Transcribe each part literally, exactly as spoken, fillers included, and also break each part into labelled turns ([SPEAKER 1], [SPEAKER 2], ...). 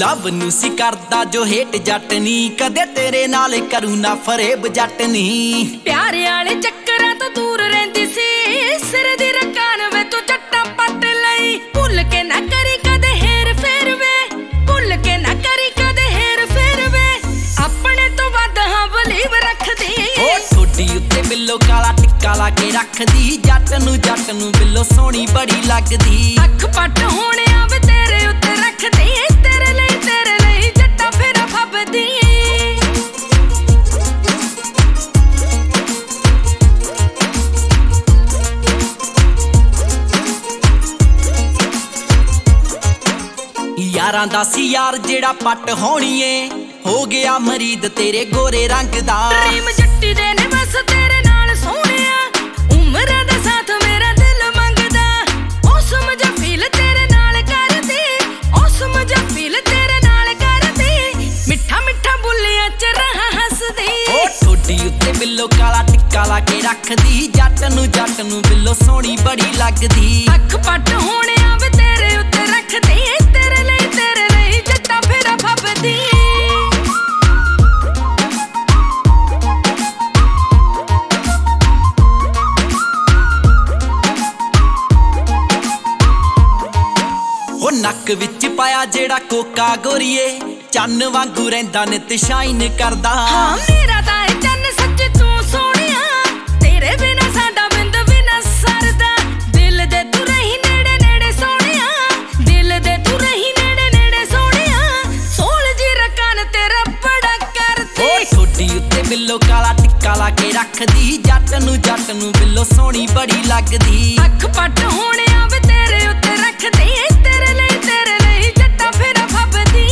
[SPEAKER 1] Love नू सी करदा जो हेट जट नी, कदे तेरे नाल करूं ना फरेब जट नी।
[SPEAKER 2] प्यार आले चक्करां तो दूर रहिंदी सी, सिर दी रकान वे तू जट्टा पट लई। भुल के ना करी कदे हेर फेर वे, भुल के ना करी कदे हेर फेर वे। अपने तो वध हां बलीव रखदी,
[SPEAKER 1] ओ ठोडी उत्ते बिल्लो काला टिक्का ला के रखदी। जट नू जट नू बिल्लो सोहनी बड़ी लगदी।
[SPEAKER 2] अख पट होने आवे तेरे उत्ते रखदी, तेरे लई तेरे लई जट्टा फिर फबदी।
[SPEAKER 1] यारां दा सी यार जेड़ा पट होणीए, हो गया मरीद तेरे गोरे रंग दा।
[SPEAKER 2] ड्रीम जट्टी दे ने बस तेरे नाल सोहणिया, उम्र दा साथ मेरा दिल मंगदा। मौसम जा फील तेरे नाल करदी, मौसम जा फील तेरे नाल करदी। मिठा मिठा बुलियां च रहा हसदी।
[SPEAKER 1] ओ ठोडी उत्ते बिल्लो काला टिक्का ला के रखदी। जट नू जट नू बिल्लो सोहनी बड़ी लगदी।
[SPEAKER 2] अख पट होने आवे तेरे उत्ते रखदी, तेरे लई तेरे लई जट्टा फिर फबदी।
[SPEAKER 1] ओ नक विच पाया जेड़ा कोका गोरीए, चन्न वांगू रहिंदा नित शाइन करदा।
[SPEAKER 2] हाँ मेरा ता ए चन्न सच्च तू सोहणिया, तेरे बिना साडा बिंद भी ना सरदा। दिल दे तू रही नेड़े नेड़े सोहणिया, दिल दे तू रही नेड़े नेड़े सोहणिया। सोल जी रकान तेरा बड़ा करदी।
[SPEAKER 1] ओ ठोडी उत्ते बिल्लो काला टिक्का ला के रखदी। जट नू जट नू बिल्लो सोहनी बड़ी लगदी।
[SPEAKER 2] अख पट होने आवे तेरे उत्ते रखदी, तेरे लई तेरे लई जट्टा फिर फबदी।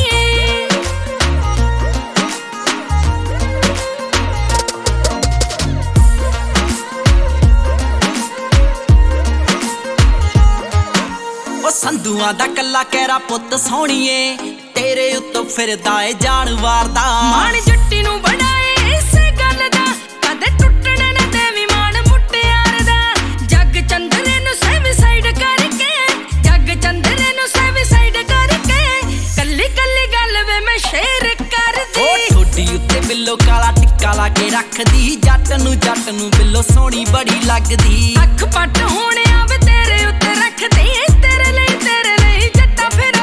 [SPEAKER 1] ओ संधुआं दा कल्ला कहरा पुੱਤ सोहणीए, तेरे उत्तों फिरदा ए जानवर दा।
[SPEAKER 2] माण जट्टी नू बढ़ाए इसे गल दा, कदे टुटणे ना देवी मान मुटियार दा। जग चंदरे नू सेवी साइड करके, जग चंदरे नू सेवी साइड करके। कल्ली कल्ली गल वे मैं शेर करदी।
[SPEAKER 1] ओ ठोडी उत्ते बिल्लो काला टिक्का ला के रखदी। जट नू जट नू बिल्लो सोहनी बड़ी लगदी।
[SPEAKER 2] अख पट होने आवे तेरे उत्ते रखदी, तेरे लई तेरे लई जट्टा फिर